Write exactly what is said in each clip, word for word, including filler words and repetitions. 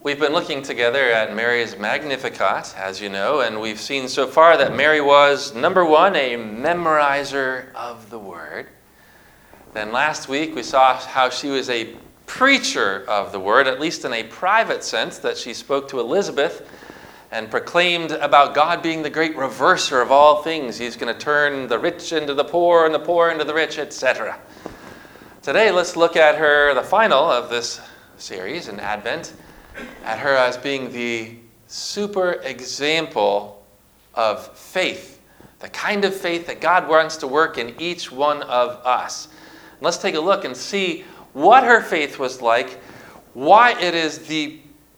We've been looking together at Mary's Magnificat, as you know, and we've seen so far that Mary was, number one, a memorizer of the Word. Then last week we saw how she was a preacher of the Word, at least in a private sense, that she spoke to Elizabeth and proclaimed about God being the great reverser of all things. He's going to turn the rich into the poor and the poor into the rich, et cetera. Today, let's look at her, the final of this series in Advent, at her as being the super example of faith, the kind of faith that God wants to work in each one of us. Let's take a look and see what her faith was like, why it is the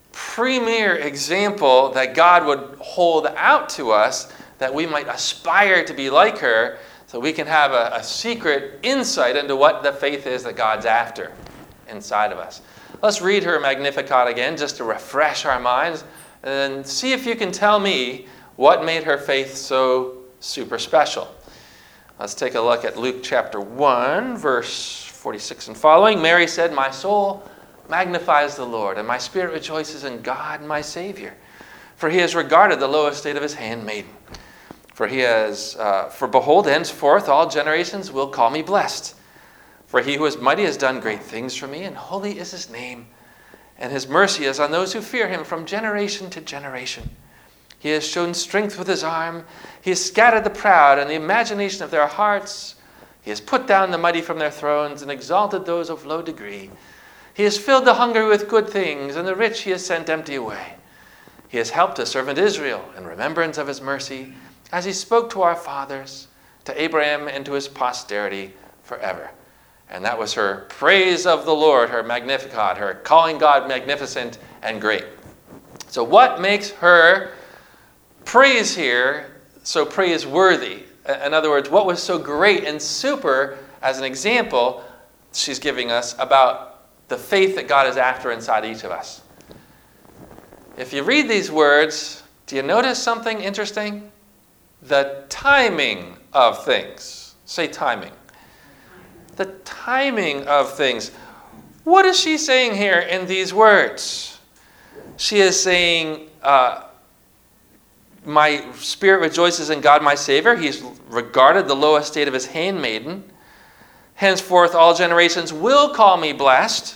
premier example that God would hold out to us, that we might aspire to be like her, so we can have a, a secret insight into what the faith is that God's after inside of us. Let's read her Magnificat again, just to refresh our minds, and see if you can tell me what made her faith so super special. Let's take a look at Luke chapter one, verse forty-six and following. Mary said, "My soul magnifies the Lord, and my spirit rejoices in God my Savior. For he has regarded the low estate of his handmaiden. For he has, uh, for behold, henceforth all generations will call me blessed. For he who is mighty has done great things for me, and holy is his name. And his mercy is on those who fear him from generation to generation. He has shown strength with his arm. He has scattered the proud in the imagination of their hearts. He has put down the mighty from their thrones and exalted those of low degree. He has filled the hungry with good things, and the rich he has sent empty away. He has helped his servant Israel in remembrance of his mercy, as he spoke to our fathers, to Abraham and to his posterity forever." And that was her praise of the Lord, her Magnificat, her calling God magnificent and great. So what makes her praise here so praiseworthy? In other words, what was so great and super as an example she's giving us about the faith that God is after inside each of us? If you read these words, do you notice something interesting? The timing of things. Say timing. The timing of things. What is she saying here in these words? She is saying, uh, my spirit rejoices in God my Savior. He's regarded the low estate of his handmaiden. Henceforth all generations will call me blessed.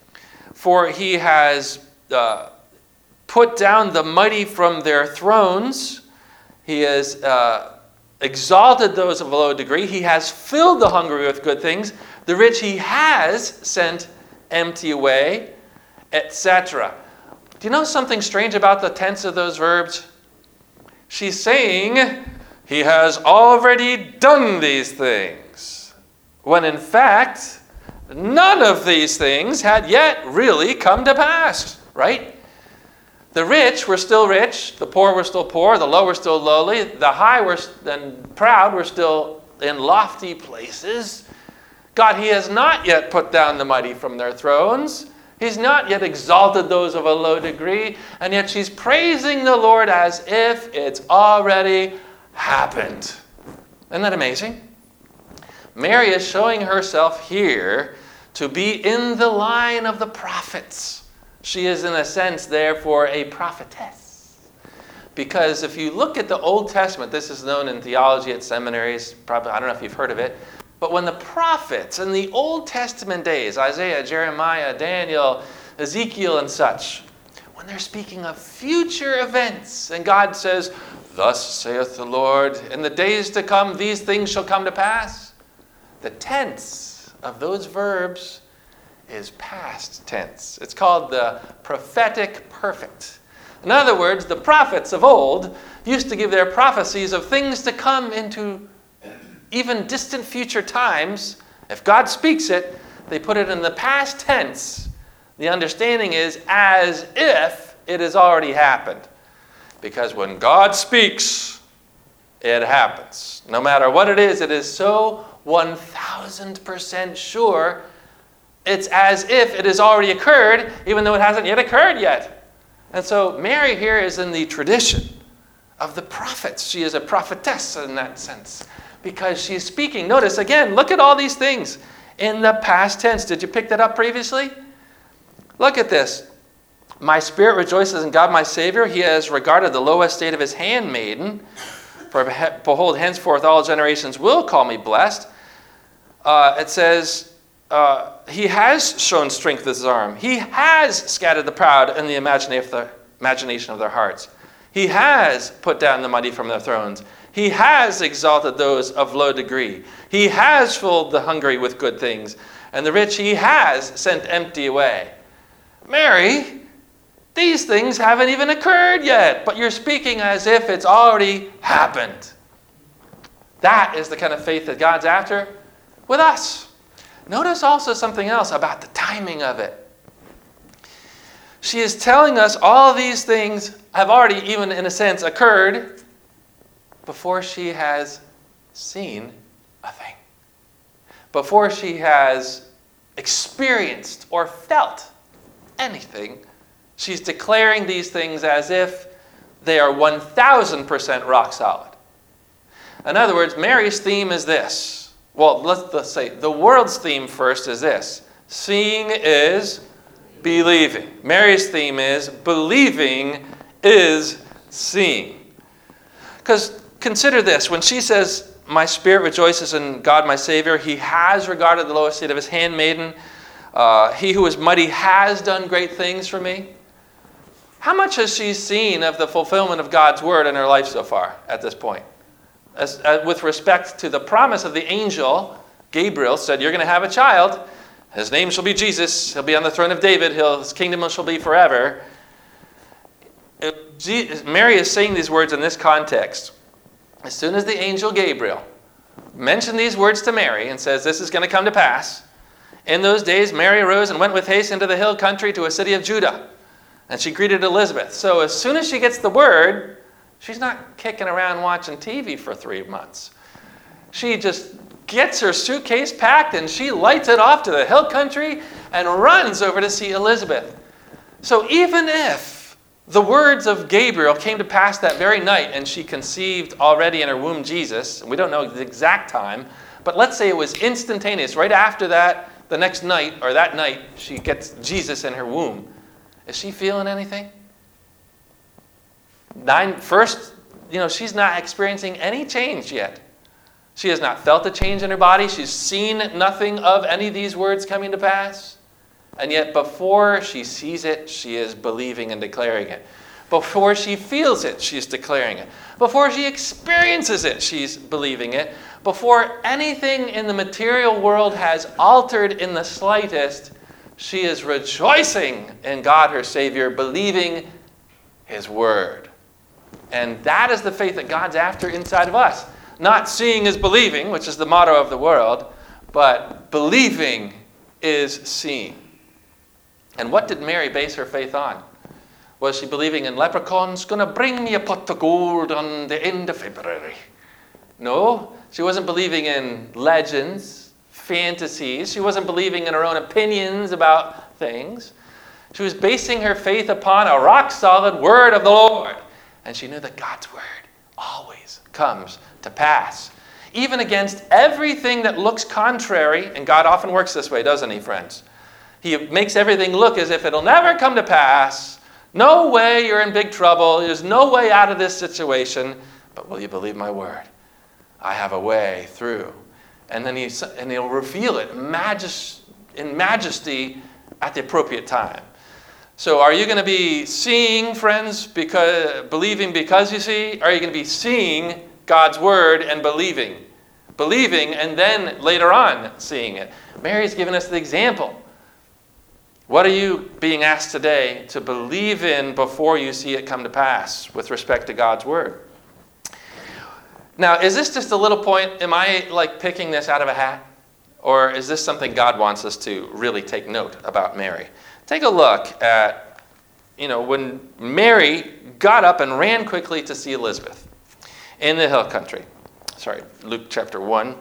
For he has uh, put down the mighty from their thrones. He has uh, exalted those of a low degree. He has filled the hungry with good things. The rich he has sent empty away, et cetera. Do you know something strange about the tense of those verbs? She's saying he has already done these things, when in fact, none of these things had yet really come to pass, right? The rich were still rich, the poor were still poor, the low were still lowly, the high were and proud were still in lofty places. God, he has not yet put down the mighty from their thrones. He's not yet exalted those of a low degree, and yet she's praising the Lord as if it's already happened. Isn't that amazing? Mary is showing herself here to be in the line of the prophets. She is, in a sense, therefore, a prophetess. Because if you look at the Old Testament, this is known in theology at seminaries, probably, I don't know if you've heard of it, but when the prophets in the Old Testament days, Isaiah, Jeremiah, Daniel, Ezekiel, and such, when they're speaking of future events, and God says, "Thus saith the Lord, in the days to come, these things shall come to pass," the tense of those verbs is past tense. It's called the prophetic perfect. In other words, the prophets of old used to give their prophecies of things to come into even distant future times. If God speaks it, they put it in the past tense. The understanding is as if it has already happened. Because when God speaks, it happens. No matter what it is, it is so one thousand percent sure. It's as if it has already occurred, even though it hasn't yet occurred yet. And so Mary here is in the tradition of the prophets. She is a prophetess in that sense, because she's speaking. Notice again, look at all these things in the past tense. Did you pick that up previously? Look at this. My spirit rejoices in God my Savior. He has regarded the low estate of his handmaiden. For behold, henceforth all generations will call me blessed. Uh, it says, uh, he has shown strength with his arm. He has scattered the proud in the imagination of their, imagination of their hearts. He has put down the mighty from their thrones. He has exalted those of low degree. He has filled the hungry with good things. And the rich he has sent empty away. Mary, these things haven't even occurred yet, but you're speaking as if it's already happened. That is the kind of faith that God's after with us. Notice also something else about the timing of it. She is telling us all these things have already, even in a sense, occurred before she has seen a thing. Before she has experienced or felt anything. She's declaring these things as if they are one thousand percent rock solid. In other words, Mary's theme is this. Well, let's, let's say the world's theme first is this. Seeing is believing. Mary's theme is believing is seeing. Because consider this. When she says, my spirit rejoices in God my Savior, he has regarded the low estate of his handmaiden. Uh, he who is mighty has done great things for me. How much has she seen of the fulfillment of God's word in her life so far at this point? As, uh, with respect to the promise of the angel, Gabriel said, you're going to have a child. His name shall be Jesus. He'll be on the throne of David. He'll, his kingdom shall be forever. It, Mary is saying these words in this context. As soon as the angel Gabriel mentioned these words to Mary and says, this is going to come to pass, in those days Mary arose and went with haste into the hill country to a city of Judah. And she greeted Elizabeth. So as soon as she gets the word, she's not kicking around watching T V for three months. She just gets her suitcase packed and she lights it off to the hill country and runs over to see Elizabeth. So even if the words of Gabriel came to pass that very night and she conceived already in her womb Jesus, and we don't know the exact time, but let's say it was instantaneous. Right after that, the next night or that night, she gets Jesus in her womb. Is she feeling anything? Nine, first, you know, she's not experiencing any change yet. She has not felt a change in her body. She's seen nothing of any of these words coming to pass. And yet before she sees it, she is believing and declaring it. Before she feels it, she's declaring it. Before she experiences it, she's believing it. Before anything in the material world has altered in the slightest, she is rejoicing in God, her Savior, believing his word. And that is the faith that God's after inside of us. Not seeing is believing, which is the motto of the world, but believing is seeing. And what did Mary base her faith on? Was she believing in leprechauns going to bring me a pot of gold on the end of February? No, she wasn't believing in legends, fantasies. She wasn't believing in her own opinions about things. She was basing her faith upon a rock-solid word of the Lord. And she knew that God's word always comes to pass. Even against everything that looks contrary, and God often works this way, doesn't he, friends? He makes everything look as if it'll never come to pass. No way, you're in big trouble. There's no way out of this situation. But will you believe my word? I have a way through. And then he, and he'll reveal it majest, in majesty at the appropriate time. So are you going to be seeing, friends, because believing because you see? Or are you going to be seeing God's word and believing? Believing and then later on seeing it. Mary's given us the example. What are you being asked today to believe in before you see it come to pass with respect to God's word? Now, is this just a little point? Am I like picking this out of a hat? Or is this something God wants us to really take note about Mary? Take a look at, you know, when Mary got up and ran quickly to see Elizabeth in the hill country. Sorry, Luke chapter one.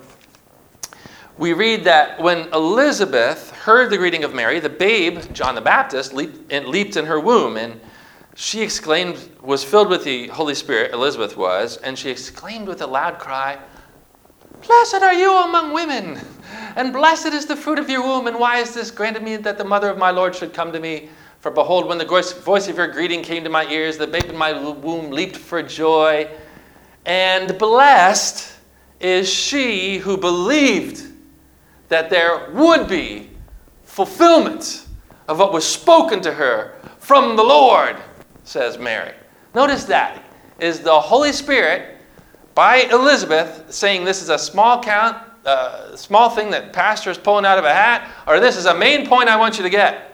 We read that when Elizabeth heard the greeting of Mary, the babe, John the Baptist, leaped in, leaped in her womb, and she exclaimed, was filled with the Holy Spirit, Elizabeth was, and she exclaimed with a loud cry, "Blessed are you among women, and blessed is the fruit of your womb, and why is this granted me that the mother of my Lord should come to me? For behold, when the voice of your greeting came to my ears, the babe in my womb leaped for joy. And blessed is she who believed that there would be fulfillment of what was spoken to her from the Lord, says Mary. Notice that is the Holy Spirit by Elizabeth saying this is a small count, uh, small thing that pastor is pulling out of a hat, or this is a main point I want you to get.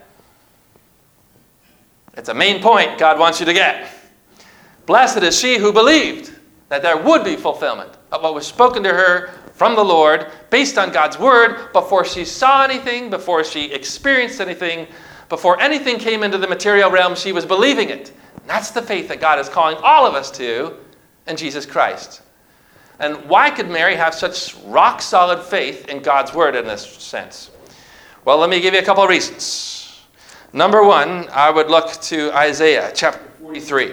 It's a main point God wants you to get. Blessed is she who believed that there would be fulfillment of what was spoken to her from the Lord based on God's word before she saw anything, before she experienced anything, before anything came into the material realm, she was believing it. And that's the faith that God is calling all of us to in Jesus Christ. And why could Mary have such rock-solid faith in God's word in this sense? Well, let me give you a couple of reasons. Number one, I would look to Isaiah chapter forty-three.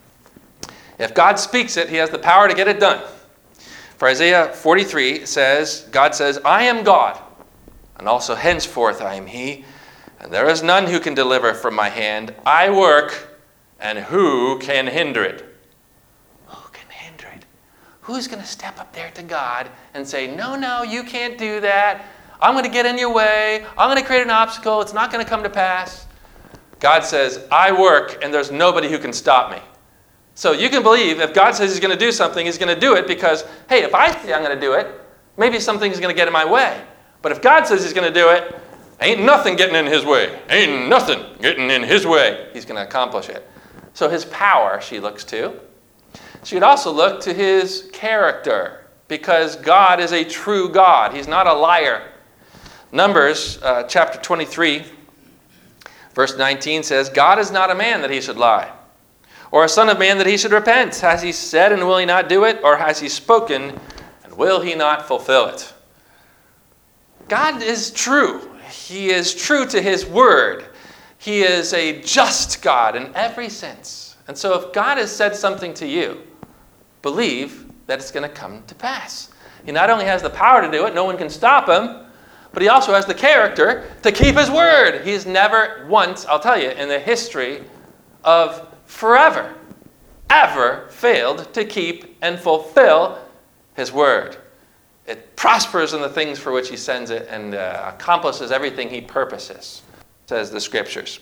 If God speaks it, he has the power to get it done. For Isaiah forty-three says, God says, I am God, and also henceforth I am he, and there is none who can deliver from my hand. I work, and who can hinder it? Who can hinder it? Who's going to step up there to God and say, no, no, you can't do that. I'm going to get in your way. I'm going to create an obstacle. It's not going to come to pass. God says, I work, and there's nobody who can stop me. So you can believe if God says he's going to do something, he's going to do it because, hey, if I say I'm going to do it, maybe something's going to get in my way. But if God says he's going to do it, ain't nothing getting in his way. Ain't nothing getting in his way. He's going to accomplish it. So his power, she looks to. She would also look to his character because God is a true God. He's not a liar. Numbers uh, chapter twenty-three, verse nineteen says, God is not a man that he should lie, or a son of man that he should repent. Has he said and will he not do it? Or has he spoken and will he not fulfill it? God is true. He is true to his word. He is a just God in every sense. And so if God has said something to you, believe that it's going to come to pass. He not only has the power to do it, no one can stop him, but he also has the character to keep his word. He's never once, I'll tell you, in the history of forever, ever failed to keep and fulfill his word. It prospers in the things for which he sends it and uh, accomplishes everything he purposes, says the scriptures.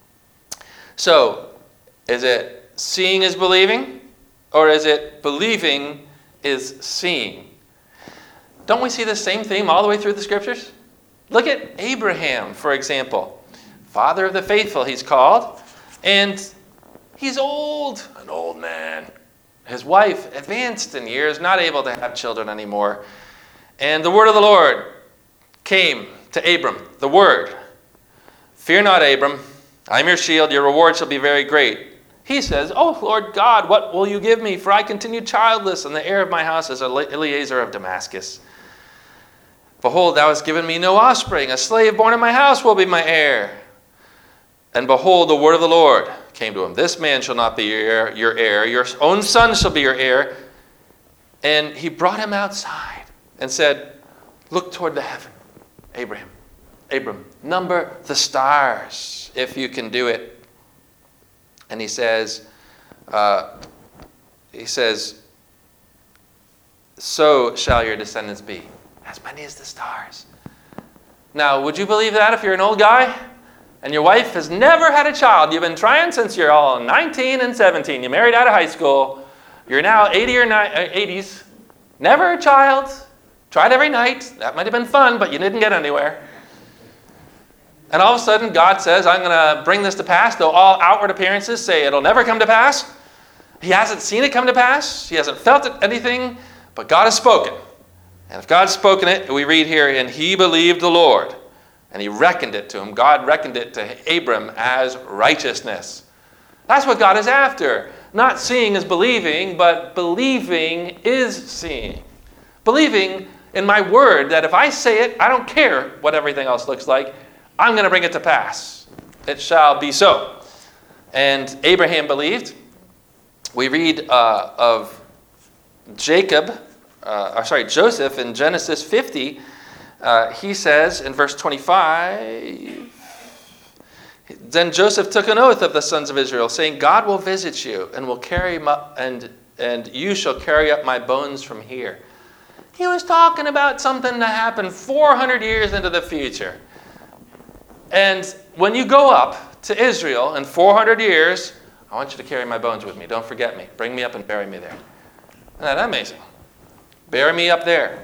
So, is it seeing is believing, or is it believing is seeing? Don't we see the same theme all the way through the scriptures? Look at Abraham, for example. Father of the faithful, he's called. And he's old, an old man. His wife, advanced in years, not able to have children anymore. And the word of the Lord came to Abram, the word. Fear not, Abram. I am your shield. Your reward shall be very great. He says, oh, Lord God, what will you give me? For I continue childless, and the heir of my house is Eliezer of Damascus. Behold, thou hast given me no offspring. A slave born in my house will be my heir. And behold, the word of the Lord came to him. This man shall not be your heir. Your heir. Your own son shall be your heir. And he brought him outside and said, look toward the heaven, Abraham. Abram, number the stars, if you can do it. And he says, uh, he says, so shall your descendants be, as many as the stars. Now, would you believe that if you're an old guy and your wife has never had a child? You've been trying since you're all nineteen and seventeen. You married out of high school. You're now eighty or eighties. Never a child. Tried every night. That might have been fun, but you didn't get anywhere. And all of a sudden, God says, I'm going to bring this to pass, though all outward appearances say it'll never come to pass. He hasn't seen it come to pass. He hasn't felt it, anything, but God has spoken. And if God's spoken it, we read here, and he believed the Lord, and he reckoned it to him. God reckoned it to Abram as righteousness. That's what God is after. Not seeing is believing, but believing is seeing. Believing in my word that if I say it, I don't care what everything else looks like. I'm going to bring it to pass. It shall be so. And Abraham believed. We read uh, of Jacob, uh, or sorry, Joseph in Genesis fifty. Uh, he says in verse twenty-five, Then Joseph took an oath of the sons of Israel, saying, God will visit you, and will carry my, and and you shall carry up my bones from here. He was talking about something that happened four hundred years into the future. And when you go up to Israel in four hundred years, I want you to carry my bones with me. Don't forget me. Bring me up and bury me there. Isn't that amazing? Bury me up there.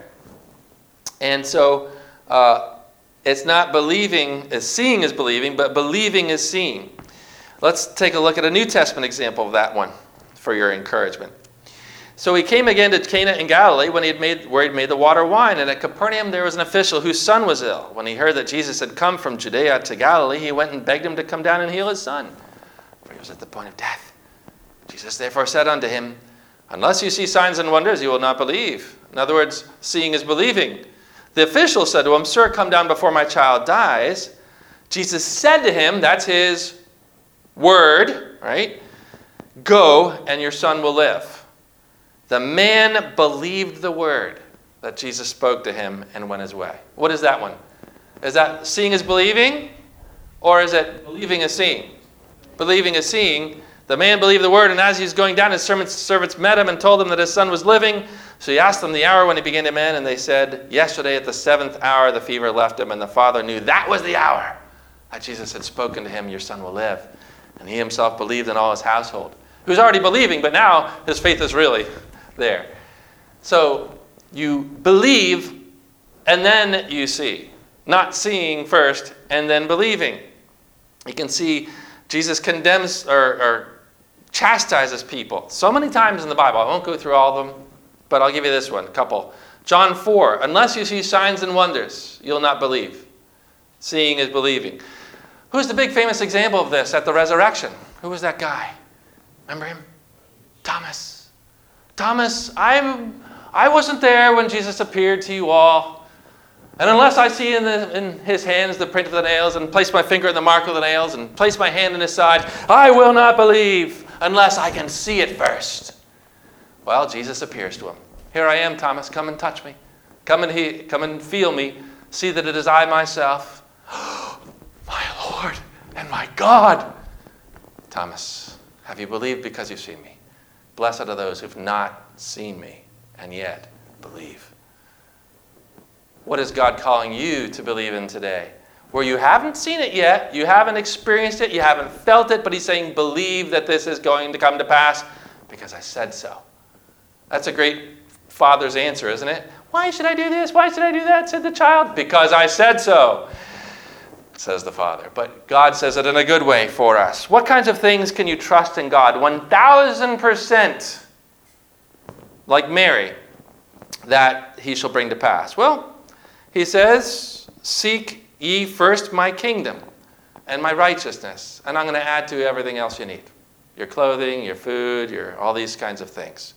And so uh, it's not believing, as seeing is believing, but believing is seeing. Let's take a look at a New Testament example of that one for your encouragement. So he came again to Cana in Galilee when he had made, where he had made the water wine. And at Capernaum there was an official whose son was ill. When he heard that Jesus had come from Judea to Galilee, he went and begged him to come down and heal his son, for he was at the point of death. Jesus therefore said unto him, unless you see signs and wonders, you will not believe. In other words, seeing is believing. The official said to him, Sir, come down before my child dies. Jesus said to him, that's his word, right? Go, and your son will live. The man believed the word that Jesus spoke to him and went his way. What is that one? Is that seeing is believing? Or is it believing is seeing? Believing is seeing. The man believed the word, and as he was going down, his servants, servants met him and told him that his son was living. So he asked them the hour when he began to mend, and they said, yesterday at the seventh hour the fever left him, and the father knew that was the hour that Jesus had spoken to him, your son will live. And he himself believed in all his household. He was already believing, but now his faith is really there. So you believe and then you see. Not seeing first and then believing. You can see Jesus condemns or, or chastises people so many times in the Bible. I won't go through all of them, but I'll give you this one, a couple. John four, unless you see signs and wonders, you'll not believe. Seeing is believing. Who's the big famous example of this at the resurrection? Who was that guy? Remember him? Thomas. Thomas, I'm, I wasn't there when Jesus appeared to you all. And unless I see in, the, in his hands the print of the nails and place my finger in the mark of the nails and place my hand in his side, I will not believe unless I can see it first. Well, Jesus appears to him. Here I am, Thomas. Come and touch me. Come and, he, come and feel me. See that it is I myself. My Lord and my God. Thomas, have you believed because you've seen me? Blessed are those who've not seen me and yet believe. What is God calling you to believe in today? Where you haven't seen it yet, you haven't experienced it, you haven't felt it, but he's saying, believe that this is going to come to pass because I said so. That's a great father's answer, isn't it? Why should I do this? Why should I do that? Said the child. Because I said so, says the father. But God says it in a good way for us. What kinds of things can you trust in God? one thousand percent like Mary that he shall bring to pass. Well, he says, seek ye first my kingdom and my righteousness, and I'm going to add to everything else you need. Your clothing, your food, your all these kinds of things.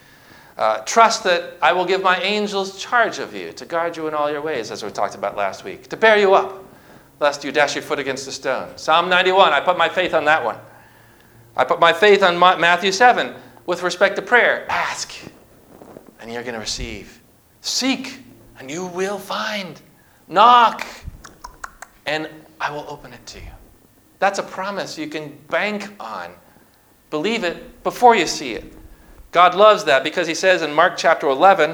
Uh, trust that I will give my angels charge of you to guard you in all your ways, as we talked about last week, to bear you up, lest you dash your foot against a stone. Psalm ninety-one, I put my faith on that one. I put my faith on Matthew seven with respect to prayer. Ask, and you're going to receive. Seek, and you will find. Knock, and I will open it to you. That's a promise you can bank on. Believe it before you see it. God loves that because he says in Mark chapter eleven,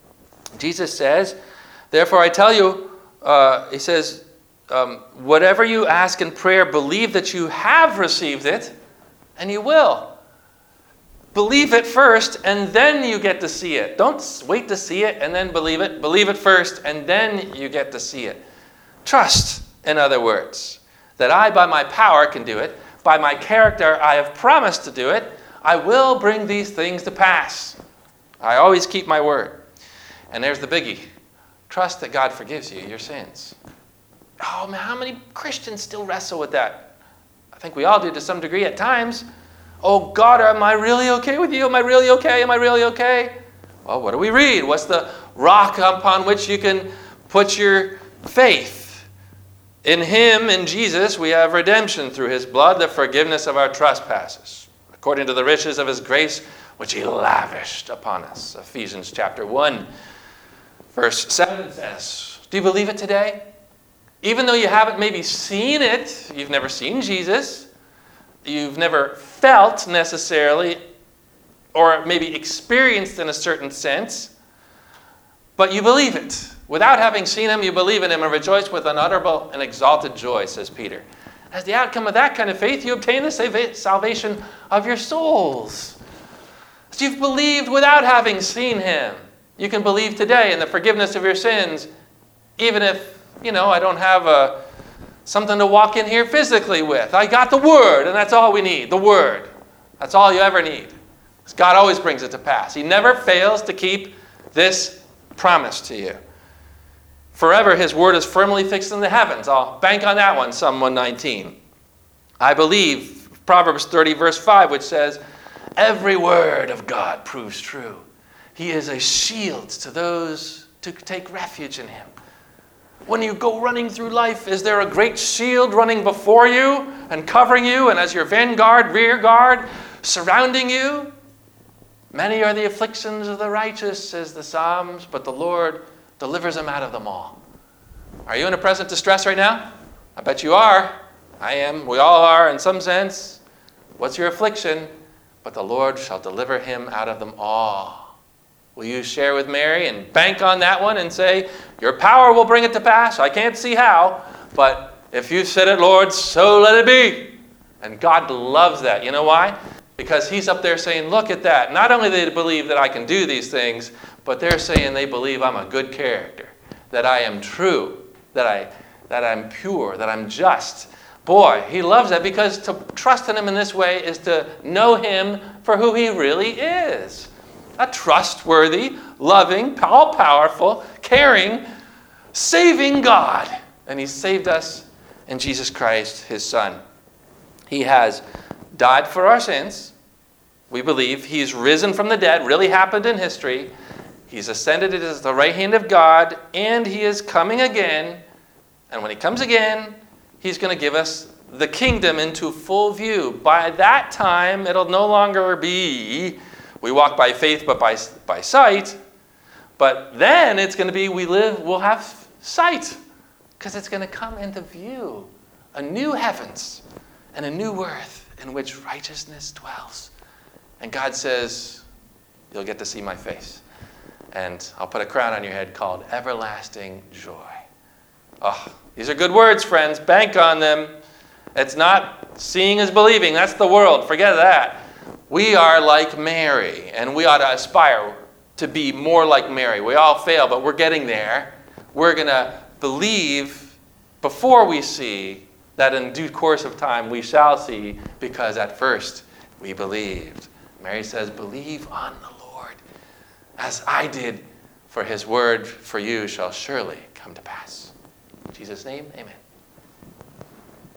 Jesus says, therefore I tell you, uh, he says, um, whatever you ask in prayer, believe that you have received it, and you will. Believe it first, and then you get to see it. Don't wait to see it and then believe it. Believe it first, and then you get to see it. Trust, in other words, that I, by my power, can do it. By my character, I have promised to do it. I will bring these things to pass. I always keep my word. And there's the biggie. Trust that God forgives you your sins. Oh, man, how many Christians still wrestle with that? I think we all do to some degree at times. Oh, God, am I really okay with you? Am I really okay? Am I really okay? Well, what do we read? What's the rock upon which you can put your faith? In him, in Jesus, we have redemption through his blood, the forgiveness of our trespasses, according to the riches of his grace, which he lavished upon us. Ephesians chapter one, verse seven says, do you believe it today? Even though you haven't maybe seen it, you've never seen Jesus, you've never felt necessarily, or maybe experienced in a certain sense, but you believe it. Without having seen him, you believe in him and rejoice with unutterable and exalted joy, says Peter. As the outcome of that kind of faith, you obtain the salvation of your souls. So you've believed without having seen him. You can believe today in the forgiveness of your sins, even if, you know, I don't have a, something to walk in here physically with. I got the Word, and that's all we need, the Word. That's all you ever need. Because God always brings it to pass. He never fails to keep this promise to you. Forever, his word is firmly fixed in the heavens. I'll bank on that one, Psalm one nineteen. I believe Proverbs thirty, verse five, which says, every word of God proves true. He is a shield to those who take refuge in him. When you go running through life, is there a great shield running before you and covering you, and as your vanguard, rear guard, surrounding you? Many are the afflictions of the righteous, says the Psalms, but the Lord delivers them out of them all. Are you in a present distress right now? I bet you are. I am. We all are in some sense. What's your affliction? But the Lord shall deliver him out of them all. Will you share with Mary and bank on that one and say, your power will bring it to pass? I can't see how, but if you said it, Lord, so let it be. And God loves that. You know why? Because he's up there saying, look at that. Not only do they believe that I can do these things, but they're saying they believe I'm a good character, that I am true, that, I, that I'm pure, that I'm just. Boy, he loves that, because to trust in him in this way is to know him for who he really is. A trustworthy, loving, all-powerful, caring, saving God. And he saved us in Jesus Christ, his Son. He has died for our sins. We believe he's risen from the dead, really happened in history. He's ascended to the right hand of God, and he is coming again. And when he comes again, he's going to give us the kingdom into full view. By that time, it'll no longer be we walk by faith but by, by sight. But then it's going to be we live, we'll have sight, because it's going to come into view. A new heavens and a new earth in which righteousness dwells. And God says, you'll get to see my face. And I'll put a crown on your head called everlasting joy. Oh, these are good words, friends. Bank on them. It's not seeing is believing. That's the world. Forget that. We are like Mary, and we ought to aspire to be more like Mary. We all fail, but we're getting there. We're going to believe before we see, that in due course of time we shall see, because at first we believed. Mary says, believe on the Lord, as I did, for his word for you shall surely come to pass. In Jesus' name, amen.